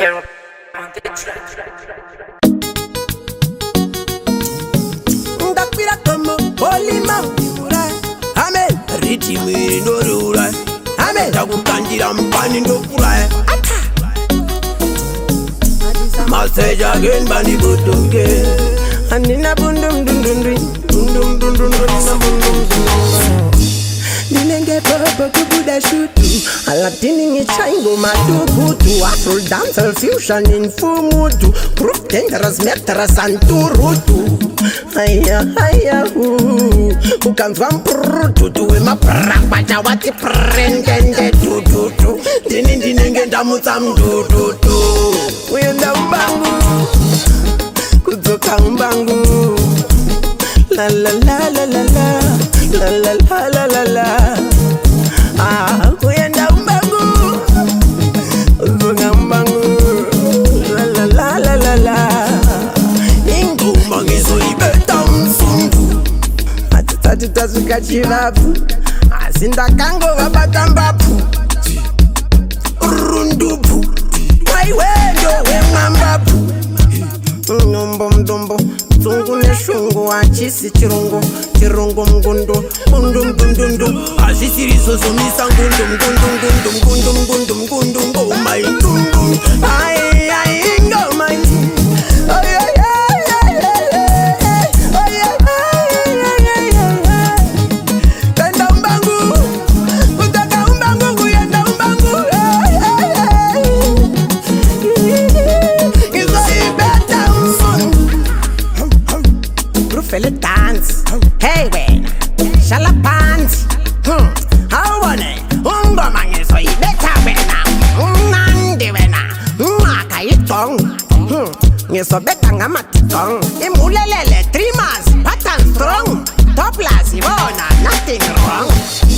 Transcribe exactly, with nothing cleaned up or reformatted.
Carol on the track. Ndakpira como olima ura. Amen. Riti mwiri ndorura. Amen. Ndakukandira mpani ndofura. Message again bani butuke. Anina bundum dum dum dum bundum dum dum dum bundum dum. Ninenge papa kubuda shutu. Alatini ni chango matukutu. Afro dancehall fusion in full mood. Proof dangerous metra santurutu. Aya aya hu. Ukamva mprutu tuwe maprapata wati prendende tututu. Dini dinenge ndamutsa mdututu. Uyenda umbangu kutoka umbangu. La la la la la la. La la la la la la. Ah, uyenda umbangu kutoka umbangu. La la la la la la. Ingu mangizo ibeta msungu. Atitati tasuka chivapu. Asinda kango wabata mbapu. Rundupu. Waiwendo wemambapu. Mdombo mdombo Zungu neshungu achisi chirungu Chirungu mgundu Mundu mgundundu Ashisirizo zomisa ngundu Mgundu mgundu mgundu mgundu mgundu Ngoma indundu Ay ay ngoma indundu Ay ay ay ay ay ay ay ay ay. Kenda umbangu Kutaka umbangu kuyenda umbangu Ay ay ay. Izo ibeta mfungu Feel it dance. Hey, wait. Shala pants. Hmm. How wanna? Ungo mangi so ibeta wena. Unandi wena. Maka itong. Hmm. Ngeso beta ngama titong. Imulelele three months. Pattern strong. Topless ibona. Nothing wrong.